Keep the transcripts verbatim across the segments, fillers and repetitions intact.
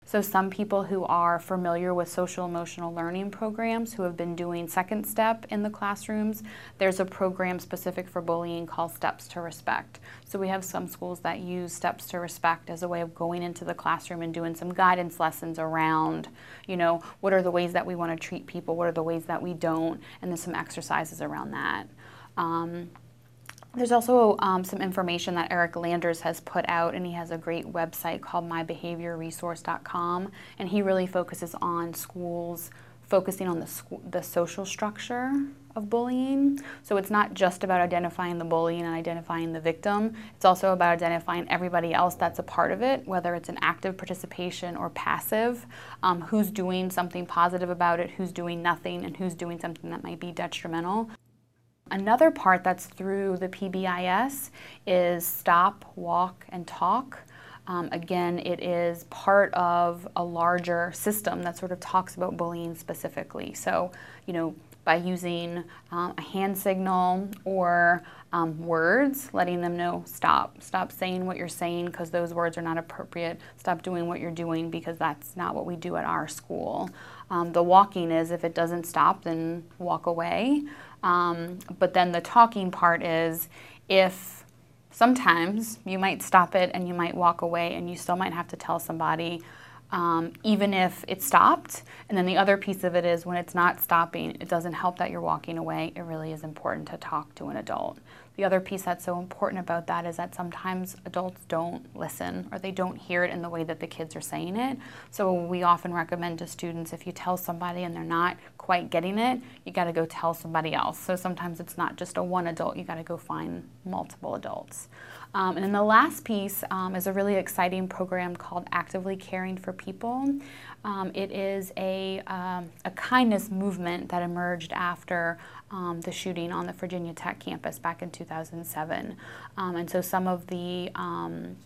So some people who are familiar with social emotional learning programs, who have been doing Second Step in the classrooms, there's a program specific for bullying called Steps to Respect. So we have some schools that use Steps to Respect as a way of going into the classroom and doing some guidance lessons around, you know, what are the ways that we want to treat people, what are the ways that we don't, and then some exercises around that. Um, There's also um, some information that Eric Landers has put out, and he has a great website called my behavior resource dot com, and he really focuses on schools focusing on the, sc the social structure of bullying. So it's not just about identifying the bully and identifying the victim, it's also about identifying everybody else that's a part of it, whether it's an active participation or passive, um, who's doing something positive about it, who's doing nothing, and who's doing something that might be detrimental. Another part that's through the P B I S is Stop, Walk, and Talk. Um, again, it is part of a larger system that sort of talks about bullying specifically. So, you know, by using um, a hand signal or um, words, letting them know, stop, stop saying what you're saying because those words are not appropriate, stop doing what you're doing because that's not what we do at our school. Um, the walking is, if it doesn't stop, then walk away. Um, but then the talking part is, if sometimes you might stop it and you might walk away and you still might have to tell somebody, um, even if it stopped. And then the other piece of it is, when it's not stopping, it doesn't help that you're walking away. It really is important to talk to an adult. The other piece that's so important about that is that sometimes adults don't listen, or they don't hear it in the way that the kids are saying it. So we often recommend to students, if you tell somebody and they're not quite getting it, you got to go tell somebody else. So sometimes it's not just a one adult, you got to go find multiple adults. Um, and then the last piece um, is a really exciting program called Actively Caring for People. Um, it is a, um, a kindness movement that emerged after um, the shooting on the Virginia Tech campus back in two thousand seven. Um, and so some of the um,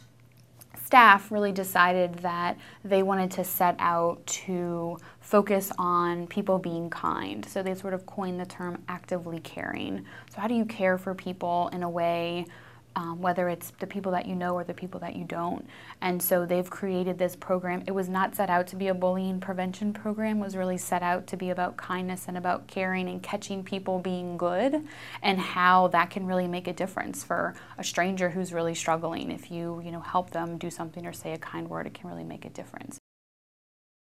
staff really decided that they wanted to set out to focus on people being kind. So they sort of coined the term actively caring. So how do you care for people in a way, Um, whether it's the people that you know or the people that you don't. And so they've created this program. It was not set out to be a bullying prevention program. It was really set out to be about kindness and about caring and catching people being good, and how that can really make a difference for a stranger who's really struggling. If you, you know, help them do something or say a kind word, it can really make a difference.